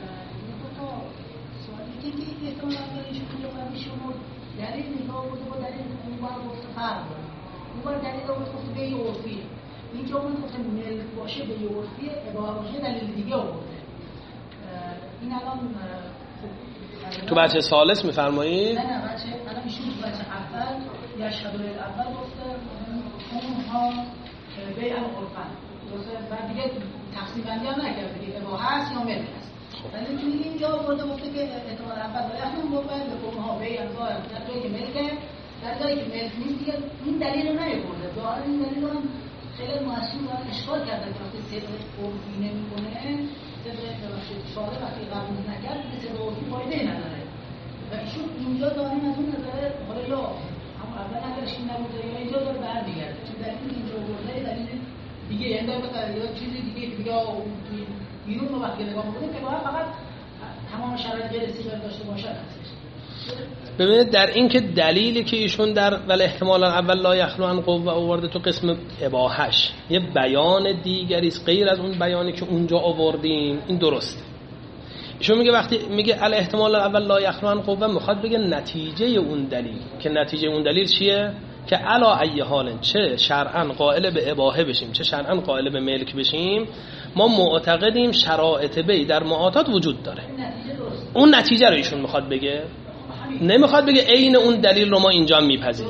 اینجا اون گفتم ملک باشه به یورفی عبارت دلیل دیگه آورده. این الان تو بچه ثالث میفرمایید؟ نه نه بچه الان ایشون تو بچه اول یا شهادت اول گفته اونها بیع العرفن درسته، بعد دیگه تقسیم بندی هم نکرده که اباحه هست یا ملک هست. ولی تو اینجا آورده گفته که احتمال اول باید اخون بوبن به اونها بیع العرفن در جایی که ملکه، در جایی که ملک نیست دیگه این دلیل رو نیاورده. ظاهرا این دلیل رو خیلی مؤثر و اشکال کرده که وقتی صدق عرفی نمی‌کنه، صدق شارع وقتی قبول نکرد به صدق عرفی فایده نداره. و ایشون اینجا داریم از اون نظره حالا یا هم اول نظرش این نبوده یا اینجا داره برمیگرده، چون دلیل اینجا آورده دلیل دیگه، یعنی داره یا چیزی دیگه که دیگه بیرون رو وقتی نگاه می‌کنه که باید فقط تمام شرایط غیر صیغه داشته باشه. ببینید در این که دلیلی که ایشون در ولی احتمال اول لا یخلو عن قوه آورده تو قسم اباحش یه بیان دیگری است غیر از اون بیانی که اونجا آوردیم، این درسته. ایشون میگه وقتی میگه ال احتمال اول لا یخلو عن قوه میخواد بگه نتیجه اون دلیل، که نتیجه اون دلیل چیه؟ که علا ای حال چه شرعاً قائل به اباحه بشیم چه شرعاً قائل به ملک بشیم، ما معتقدیم شرایط بی در معاطات وجود داره. اون نتیجه رو ایشون میخواد بگه، نمیخواد بگه عین اون دلیل رو ما اینجا میپذیریم.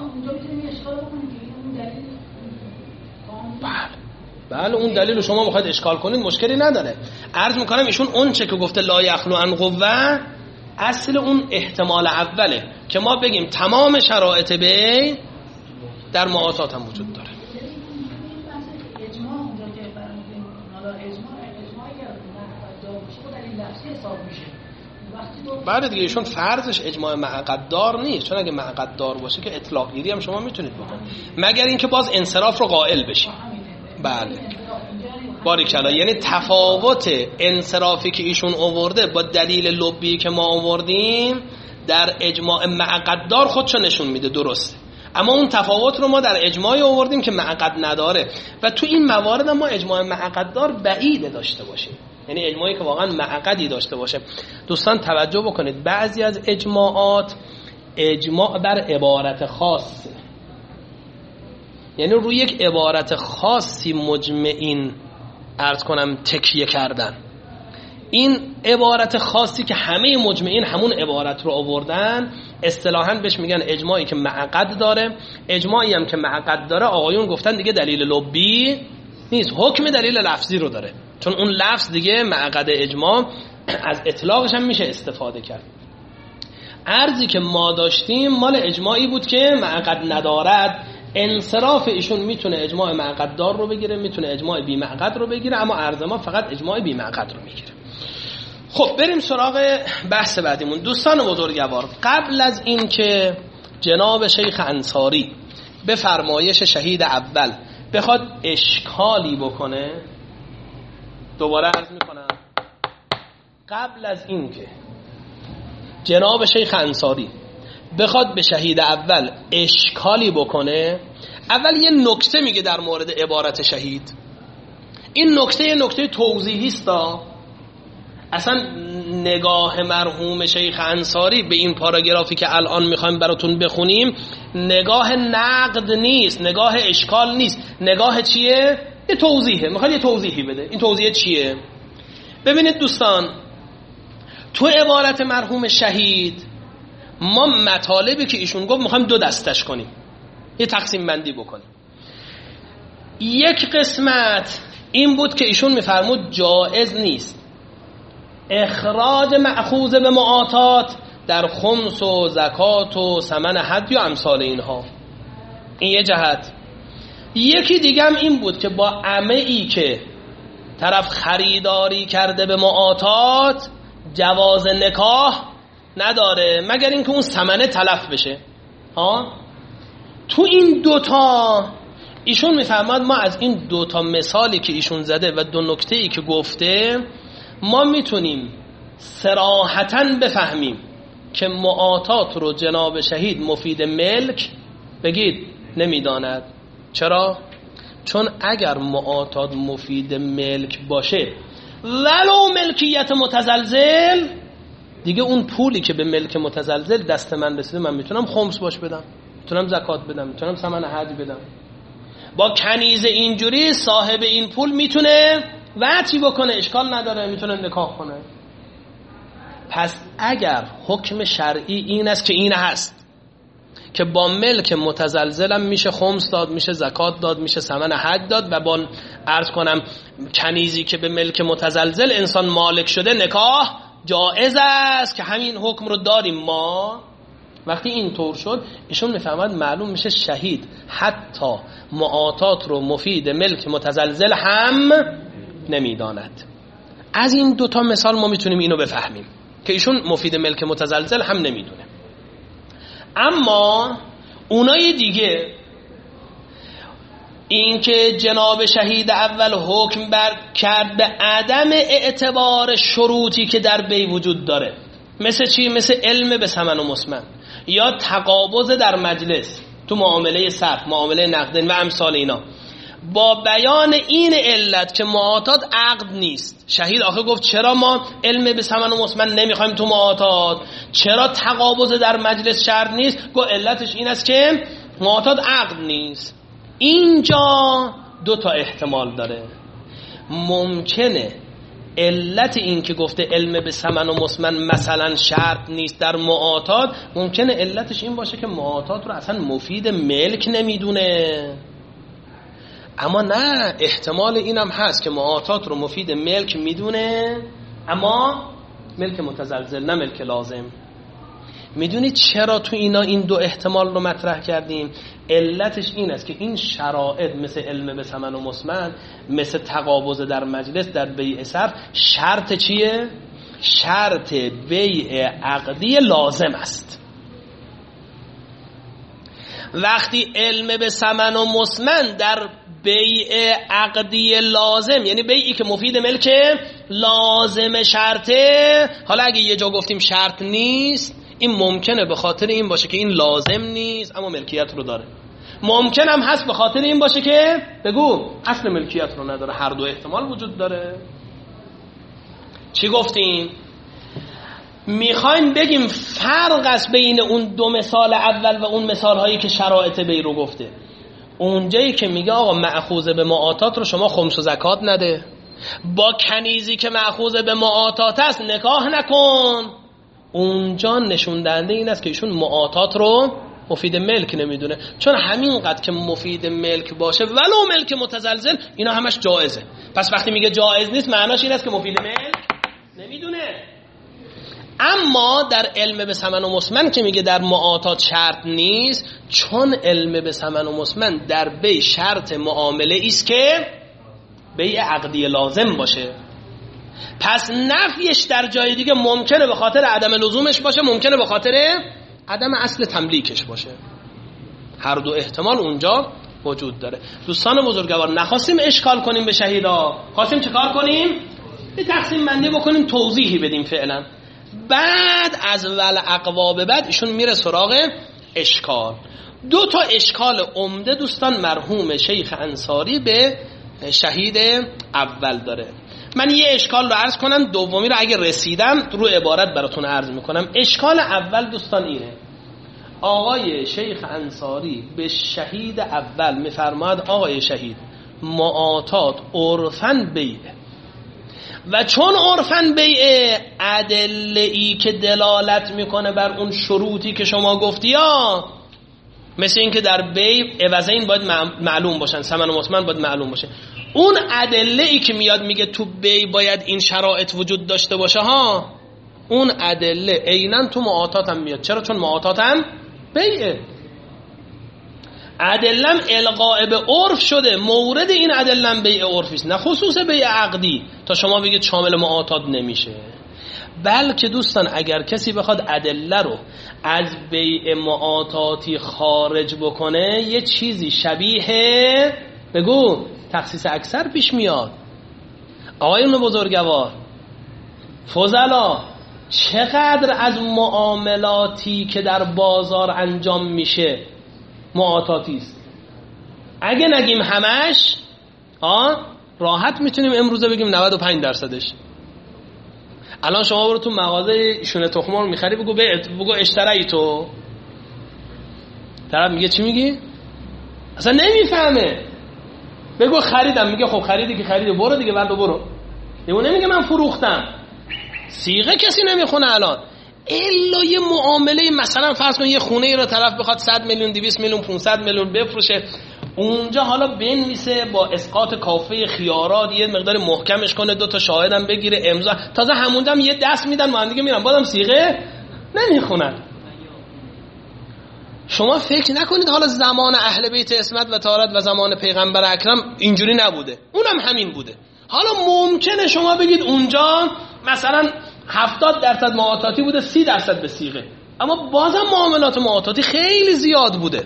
بله بله اون دلیل رو شما میخواید اشکال کنید مشکلی نداره. عرض میکنم ایشون اون چه که گفته لا یخلو عن قوه اصل اون احتمال اوله که ما بگیم تمام شرایط بی در معاطات هم وجود داره. بعد دیگه ایشون فرضش اجماع معقدار نیست، چون اگه معقدار باشه که اطلاق گیری هم شما میتونید بکنید، مگر اینکه باز انصراف رو قائل بشید. بله باریکلا، یعنی تفاوت انصرافی که ایشون آورده با دلیل لبی که ما آوردیم در اجماع معقدار خودشو نشون میده، درسته، اما اون تفاوت رو ما در اجماع آوردیم که معقد نداره و تو این موارد ما اجماع معقدار بعیده داشته باشیم، یعنی اجماعی که واقعا معقدی داشته باشه. دوستان توجه بکنید بعضی از اجماعات اجماع بر عبارت خاصه، یعنی روی یک عبارت خاصی مجمعین عرض کنم تکیه کردن. این عبارت خاصی که همه مجمعین همون عبارت رو آوردن اصطلاحاً بهش میگن اجماعی که معقد داره. اجماعی هم که معقد داره آقایون گفتن دیگه دلیل لبی نیست، حکم دلیل لفظی رو داره، چون اون لفظ دیگه معقد اجماع از اطلاقش هم میشه استفاده کرد. عرضی که ما داشتیم مال اجماعی بود که معقد ندارد، انصراف ایشون میتونه اجماع معقد دار رو بگیره، میتونه اجماع بی معقد رو بگیره، اما عرض ما فقط اجماع بی معقد رو میگیره. خب بریم سراغ بحث بعدیمون. دوستان بزرگوار، قبل از این که جناب شیخ انصاری به فرمایش شهید اول بخواد اشکالی بکنه، دوباره عرض میکنم قبل از این که جناب شیخ انصاری بخواد به شهید اول اشکالی بکنه، اول یه نکته میگه در مورد عبارت شهید. این نکته یه نکته توضیحی است. اصلا نگاه مرحوم شیخ انصاری به این پاراگرافی که الان میخوایم براتون بخونیم نگاه نقد نیست، نگاه اشکال نیست، نگاه چیه؟ یه توضیحه، میخواد یه توضیحی بده. این توضیح چیه؟ ببینید دوستان، تو عبارت مرحوم شهید ما مطالبی که ایشون گفت میخوایم دو دستش کنیم، یه تقسیم بندی بکنیم. یک قسمت این بود که ایشون میفرمود جائز نیست اخراج مأخوذ به معاطات در خمس و زکات و ثمن حد یا امثال اینها. این یه جهت. یکی دیگه هم این بود که با عمه‌ای که طرف خریداری کرده به معاطات جواز نکاح نداره مگر اینکه اون ثمنه تلف بشه. ها تو این دوتا ایشون میفرماد ما از این دوتا مثالی که ایشون زده و دو نکته‌ای که گفته ما میتونیم صراحتاً بفهمیم که معاطات رو جناب شهید مفید ملک بگید نمیداند. چرا؟ چون اگر معاطات مفید ملک باشه ولو ملکیت متزلزل، دیگه اون پولی که به ملک متزلزل دست من رسیده من میتونم خمس باش بدم، میتونم زکات بدم، میتونم ثمن حج بدم. با کنیز اینجوری صاحب این پول میتونه وعطی بکنه، اشکال نداره، میتونه نکاح کنه. پس اگر حکم شرعی این است که این هست که با ملک متزلزلم میشه خمس داد، میشه زکات داد، میشه ثمن حج داد، و با عرض کنم کنیزی که به ملک متزلزل انسان مالک شده نکاح جائز است که همین حکم رو داریم ما. وقتی این طور شد ایشون میفهمد معلوم میشه شهید حتی معاطات رو مفید ملک متزلزل هم نمیداند. از این دوتا مثال ما میتونیم اینو بفهمیم که ایشون مفید ملک متزلزل هم نمیدونه. اما اونای دیگه این که جناب شهید اول حکم بر کرد به عدم اعتبار شروطی که در بی وجود داره، مثل چی؟ مثل علم به ثمن و مسمن یا تقابض در مجلس تو معامله صرف، معامله نقدین و امثال اینا، با بیان این علت که معاطات عقد نیست. شهید آخه گفت چرا ما علم به ثمن و مسمن نمیخوایم تو معاطات، چرا تقابض در مجلس شرط نیست؟ گفت علتش این است که معاطات عقد نیست. اینجا دو تا احتمال داره. ممکنه علت این که گفته علم به ثمن و مسمن مثلا شرط نیست در معاطات، ممکنه علتش این باشه که معاطات رو اصلا مفید ملک نمیدونه. اما نه، احتمال اینم هست که معاطات رو مفید ملک میدونه اما ملک متزلزل نه ملک لازم. میدونید چرا تو اینا این دو احتمال رو مطرح کردیم؟ علتش این است که این شرایط مثل علم به ثمن و مسمن، مثل تقابض در مجلس در بیع صرف، شرط چیه؟ شرط بیع عقدی لازم است. وقتی علم به ثمن و مسمن در بیع عقدی لازم، یعنی بیعی که مفید ملک لازم شرطه، حالا اگه یه جا گفتیم شرط نیست، این ممکنه به خاطر این باشه که این لازم نیست اما ملکیت رو داره، ممکن هم هست به خاطر این باشه که بگو اصل ملکیت رو نداره. هر دو احتمال وجود داره. چی گفتیم؟ میخوایم بگیم فرق است بین اون دو مثال اول و اون مثال هایی که شرایط بی رو گفته. اونجایی که میگه آقا مأخوذ به معاطات رو شما خمس و زکات نده، با کنیزی که مأخوذ به معاطات است نکاح نکن، اونجا نشون دهنده این است که ایشون معاطات رو مفید ملک نمیدونه. چون همینقدر که مفید ملک باشه ولو ملک متزلزل اینا همش جائزه. پس وقتی میگه جائز نیست معناش این است که مفید ملک نمیدونه. اما در علم به ثمن و مسمن که میگه در معاطات شرط نیست، چون علم به ثمن و مسمن در بی شرط معامله ایست که بیع عقدی لازم باشه. پس نفیش در جای دیگه ممکنه به خاطر عدم لزومش باشه، ممکنه به خاطر عدم اصل تملیکش باشه. هر دو احتمال اونجا وجود داره. دوستان بزرگوار، نخواستیم اشکال کنیم به شهیدا، خواستیم چه کار کنیم؟ یه تقسیم بندی بکنیم، توضیحی بدیم فعلا. بعد از ول اقوا به بعد ایشون میره سراغ اشکال. دو تا اشکال عمده دوستان مرحوم شیخ انصاری به شهید اول داره. من یه اشکال رو عرض کنم، دومی رو اگه رسیدم رو عبارت براتون عرض میکنم. اشکال اول دوستان اینه: آقای شیخ انصاری به شهید اول میفرماد آقای شهید، معاطات عرفاً بیعه، و چون عرفاً بیعه، ادله ای که دلالت میکنه بر اون شروطی که شما گفتی ها، مثل این که در بیع عوضین باید معلوم باشن، ثمن و مسمن باید معلوم باشه، اون ادله ای که میاد میگه تو بیع باید این شرایط وجود داشته باشه ها، اون ادله عیناً تو معاطات هم میاد. چرا؟ چون معاطات هم بیعه. ادلم القاء به عرف شده، مورد این ادلم بیع عرفی است، نه خصوص بیع عقدی تا شما بگید شامل معاطات نمیشه. بلکه دوستان اگر کسی بخواد ادله رو از بیع معاطاتی خارج بکنه، یه چیزی شبیه بگو تخصیص اکثر پیش میاد. آقایون بزرگوار، فضلا، چقدر از معاملاتی که در بازار انجام میشه معاطاتی است؟ اگه نگیم همش، آه راحت میتونیم امروزه بگیم نود و پنج درصدش. الان شما برو تو مغازه شونه تخمار میخری، بگو بگو اشتری تو، طرف میگه چی میگی؟ اصلا نمیفهمه. بگو خریدم، میگه خب خریدی که خریدی، برو دیگه، برو برو. دیگه نمیگه من فروختم. صیغه کسی نمیخونه الان. الا یه معامله، مثلا فرض کن یه خونه ای رو طرف بخواد صد میلیون دویست میلیون پانصد میلیون بفروشه، اونجا حالا بنویسه با اسقاط کافه خیارات، یه مقدار محکمش کنه، دو تا شاهدم بگیره، امضا، تازه هموندم یه دست میدن با هم دیگه میرن، بازم صیغه نمیخونن. شما فکر نکنید حالا زمان اهل بیت عصمت و طهارت و زمان پیغمبر اکرم اینجوری نبوده، اونم همین بوده. حالا ممکنه شما بگید اونجا مثلا هفتاد درصد معاطاتی بوده، سی درصد به صیغه، اما بازم معاملات معاطاتی خیلی زیاد بوده.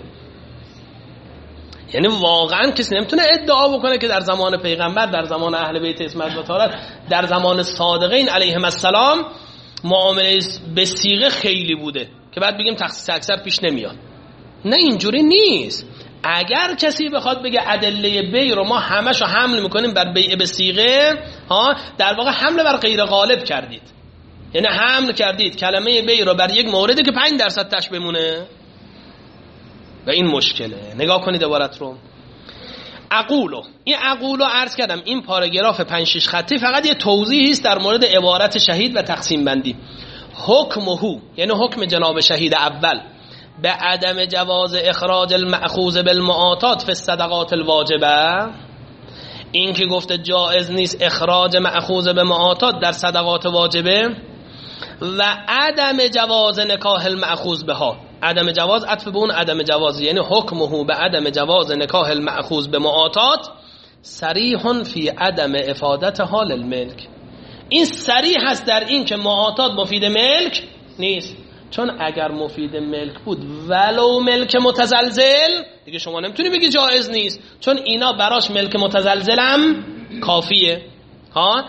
یعنی واقعا کسی نمیتونه ادعا بکنه که در زمان پیغمبر، در زمان اهل بیت عصمت و طهارت، در زمان صادقین علیهم السلام معامله به صیغه خیلی بوده که بعد بگیم تخصیص اکثر پیش نمیاد. نه، اینجوری نیست. اگر کسی بخواد بگه ادله بیع رو ما همشو حمل میکنیم بر بیع به صیغه، ها، در واقع حمله بر غیر غالب کردید. یعنی حمل کردید کلمه بیع رو بر یک موردی که پنج درصد تش بمونه و این مشکله. نگاه کنید عبارت رو. اقولو، این اقولو عرض کردم این پاراگراف پنج شش خطی فقط یه توضیحی است در مورد عبارت شهید و تقسیم بندی. حکمهو، یعنی حکم جناب شهید اول به عدم جواز اخراج المأخوذ بالمعاطات فی الصدقات الواجبه، این که گفته جایز نیست اخراج مأخوذ به معاطات در صدقات واجبه، و عدم جواز نکاح المأخوذ بها، عدم جواز عطف به اون عدم جواز، یعنی حکمه به عدم جواز نکاح المأخوذ به معاطات صریح فی عدم افادت حال الملک. این صریح هست در این که معاطات مفید ملک نیست، چون اگر مفید ملک بود ولو ملک متزلزل دیگه شما نمیتونی بگی جایز نیست، چون اینا براش ملک متزلزلم کافیه. ها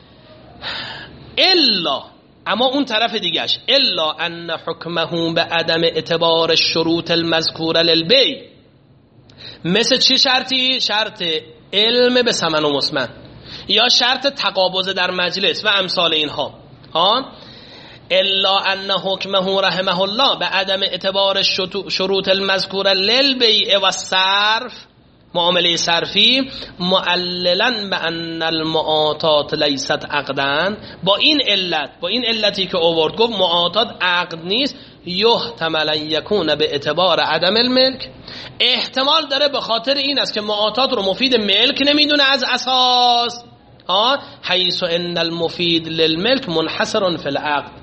الا، اما اون طرف دیگهش، الا ان حکمه به عدم اعتبار شروط المذکوره للبیع، مثل چه شرطی؟ شرط علم به ثمن و مسمن، یا شرط تقابض در مجلس و امثال اینها. ها الا ان حکمه رحمه الله به عدم اعتبار شروط المذکوره للبیع و صرف، معامله صرفی، معللا به ان المعاطات لیست عقدن، با این علت، با این علتی که آورد گفت معاطات عقد نیست، یحتمل ان یکون به اعتبار عدم الملک، احتمال داره به خاطر این است که معاطات رو مفید ملک نمیدونه از اساس، ها حیث ان المفید للملک منحصر فی العقد،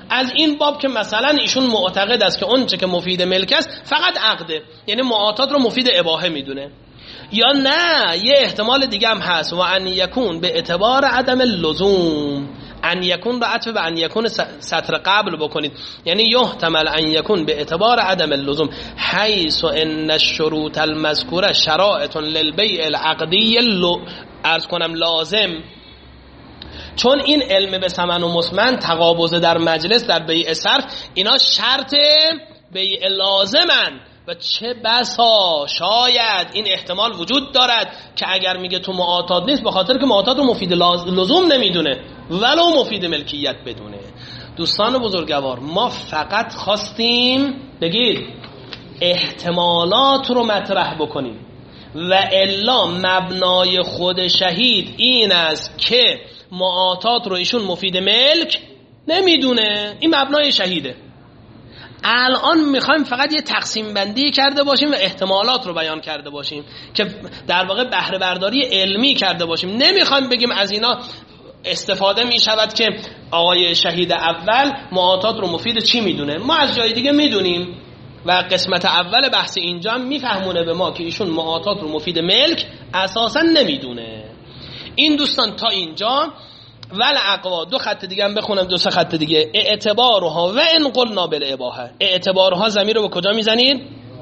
از این باب که مثلا ایشون معتقد است که اون چه که مفید ملک است فقط عقده، یعنی معاطات رو مفید اباحه میدونه. یا نه یه احتمال دیگه هم هست، و ان یکون به اعتبار عدم اللزوم، ان یکون رو عطف به ان یکون سطر قبل بکنید، یعنی یحتمل ان یکون به اعتبار عدم اللزوم حیث ان الشروط المذکوره شرائط للبیع العقدی عرض کنم لازم، چون این علم به ثمن و مسمن تقابض در مجلس در بیع صرف اینا شرط بیع لازمن و چه بسا شاید این احتمال وجود دارد که اگر میگه تو معاطات نیست به خاطر که معاطات رو مفید لزوم نمیدونه ولو مفید ملکیت بدونه. دوستان بزرگوار ما فقط خواستیم بگید احتمالات رو مطرح بکنیم و الا مبنای خود شهید این است که معاطات رو ایشون مفید ملک نمیدونه، این مبنای شهیده. الان میخوایم فقط یه تقسیم بندی کرده باشیم و احتمالات رو بیان کرده باشیم که در واقع بهره برداری علمی کرده باشیم. نمیخوایم بگیم از اینا استفاده میشود که آقای شهید اول معاطات رو مفید چی میدونه، ما از جای دیگه میدونیم و قسمت اول بحث اینجا هم میفهمونه به ما که ایشون معاطات رو مفید ملک اساسا نمیدونه. این دوستان تا اینجا. ول اقوا دو خط دیگه هم بخونم، دو سه خط دیگه. اعتبارها و ان قلنا بالاباحه، اعتبارها ضمیر رو به کجا میزنید؟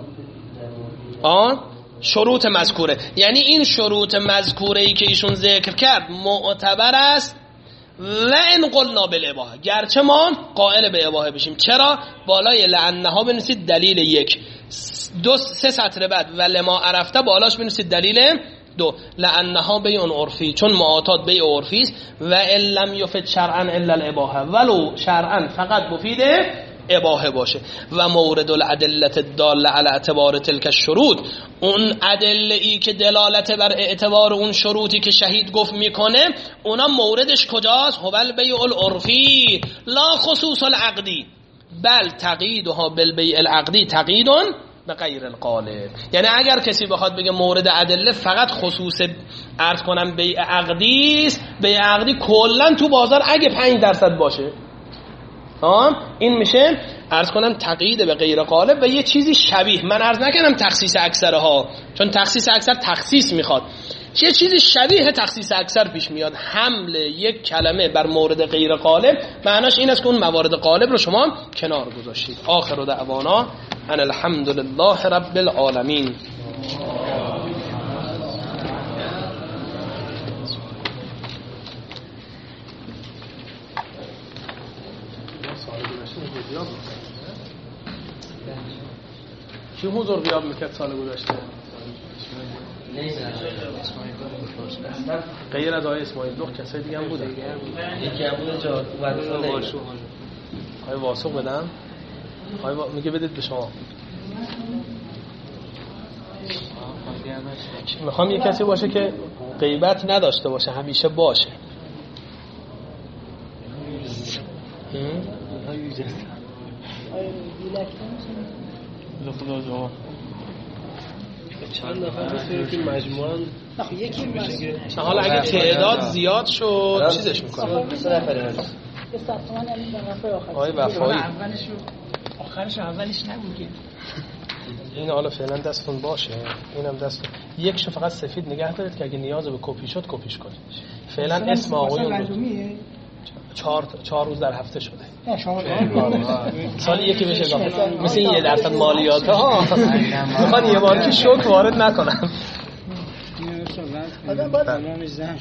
آه شروط مذکوره، یعنی این شروط مذکوره ای که ایشون ذکر کرد معتبر است و ان قلنا بالاباحه، گرچه ما قائل به اباحه بشیم. چرا؟ بالای لعنها بنویسید دلیل یک، دو سه سطر بعد و لما عرفته بالاش بنویسید دلیل دو، لعنها بیع عرفی، چون معاطات بیع عرفی است و ان لم یفد شرعا الا الاباحه، ولو شرعا فقط مفید اباحه باشه. و مورد الادله الداله علی اعتبار تلک الشروط، اون ادله ای که دلالت بر اعتبار اون شروطی که شهید گفت میکنه اونا موردش کجاست؟ هو البیع العرفی لا خصوص العقدی بل تقییدها بالبیع العقدی تقیید به غیر القالب. یعنی اگر کسی بخواد بگه مورد ادله فقط خصوص عرض کنم بیع عقدی است، بیع عقدی کلا تو بازار اگه پنج درصد باشه ها این میشه عرض کنم تقیید به غیر قالب و یه چیزی شبیه. من عرض نکردم تخصیص اکثر ها، چون تخصیص اکثر تخصیص میخواد، یه چیزی شبیه تخصیص اکثر پیش میاد. حمل یک کلمه بر مورد غیر قالب معناش این است که اون موارد قالب رو شما کنار گذاشتید. آخر دعوانا ان الحمد لله رب العالمین. چی حضور بیاب میکرد سال گذشته؟ غیر از آقای اسماعیل دو کسای دیگه هم بودن. یکی هم بوده جا آقای واسق بدم؟ آقای وا... میگه بدید به شما. میخوام یه کسی باشه که غیبت نداشته باشه، همیشه باشه. چند نفر که مجموعاً یکی میشه. حالا اگه تعداد زیاد شد چیزش میکنه. یه ساختمان یعنی به نفع آخر. آقای وفایی. اولش آخرش اولش نگوگید. این حالا فعلا دستتون باشه، اینم دستتون. یکشو فقط سفید نگه دارید که اگه نیاز به کپی شد کپیش کنید. فعلا اسم آقایون چهار چهار روز در هفته شده. سال یکی بشه اضافه. مثل این یه درصد مالیات ها. میخوان یه بار که شوک وارد نکنم. آدم باید